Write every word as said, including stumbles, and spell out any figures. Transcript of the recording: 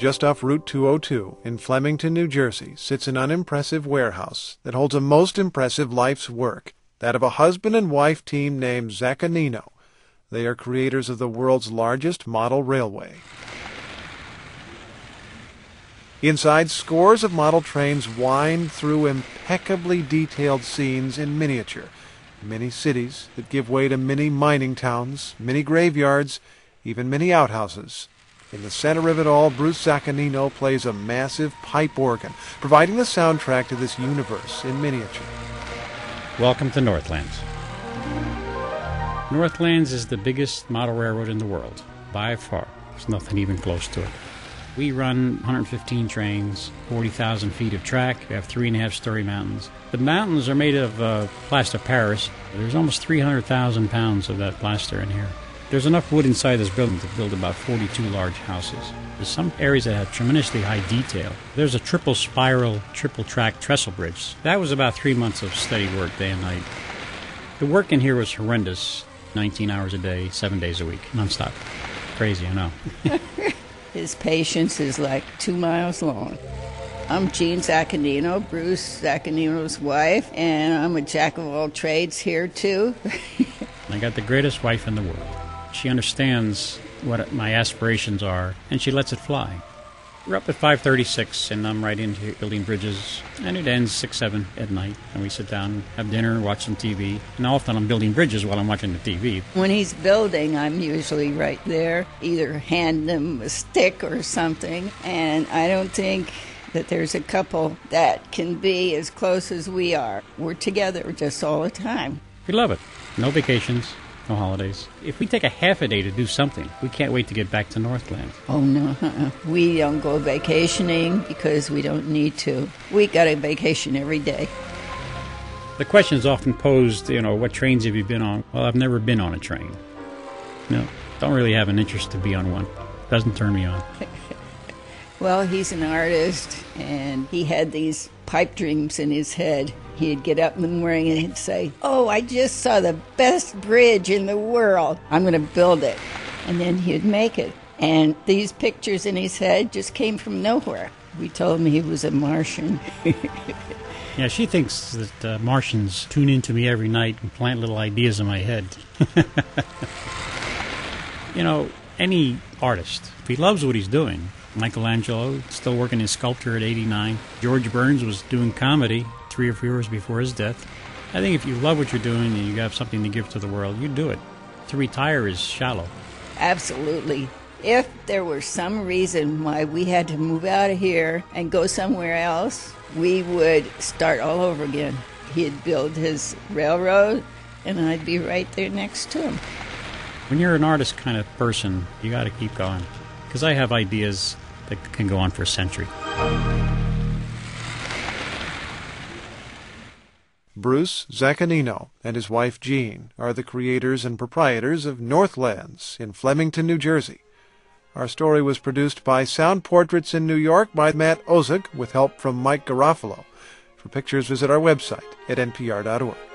Just off Route two oh two in Flemington, New Jersey, sits an unimpressive warehouse that holds a most impressive life's work, that of a husband and wife team named Zaccagnino. They are creators of the world's largest model railway. Inside, scores of model trains wind through impeccably detailed scenes in miniature. Many cities that give way to many mining towns, many graveyards, even many outhouses. In the center of it all, Bruce Zaccagnino plays a massive pipe organ, providing the soundtrack to this universe in miniature. Welcome to Northlands. Northlands is the biggest model railroad in the world, by far. There's nothing even close to it. We run one hundred fifteen trains, forty thousand feet of track. We have three and a half story mountains. The mountains are made of uh, plaster Paris. There's almost three hundred thousand pounds of that plaster in here. There's enough wood inside this building to build about forty-two large houses. There's some areas that have tremendously high detail. There's a triple spiral, triple track trestle bridge. That was about three months of steady work, day and night. The work in here was horrendous. nineteen hours a day, seven days a week, nonstop. Crazy, I know. His patience is like two miles long. I'm Jean Zaccagnino, Bruce Zaccagnino's wife, and I'm a jack of all trades here, too. I got the greatest wife in the world. She understands what my aspirations are, and she lets it fly. We're up at five thirty-six, and I'm right into building bridges, and it ends six, seven at night, and we sit down, have dinner, watch some T V, and often I'm building bridges while I'm watching the T V. When he's building, I'm usually right there, either hand him a stick or something, and I don't think that there's a couple that can be as close as we are. We're together just all the time. We love it. No vacations. No holidays. If we take a half a day to do something, we can't wait to get back to Northland. Oh, no. Uh-uh. We don't go vacationing because we don't need to. We got a vacation every day. The question is often posed, you know, what trains have you been on? Well, I've never been on a train. No, don't really have an interest to be on one. Doesn't turn me on. Well, he's an artist, and he had these pipe dreams in his head. He'd get up in the morning and he'd say, "Oh, I just saw the best bridge in the world. I'm going to build it." And then he'd make it. And these pictures in his head just came from nowhere. We told him he was a Martian. Yeah, she thinks that uh, Martians tune into me every night and plant little ideas in my head. You know, any artist, if he loves what he's doing, Michelangelo, still working in sculpture at eighty-nine. George Burns was doing comedy three or four years before his death. I think if you love what you're doing and you have something to give to the world, you do it. To retire is shallow. Absolutely. If there were some reason why we had to move out of here and go somewhere else, we would start all over again. He'd build his railroad, and I'd be right there next to him. When you're an artist kind of person, you got to keep going. Because I have ideas that can go on for a century. Bruce Zaccagnino and his wife Jean are the creators and proprietors of Northlands in Flemington, New Jersey. Our story was produced by Sound Portraits in New York by Matt Ozug with help from Mike Garofalo. For pictures, visit our website at n p r dot org.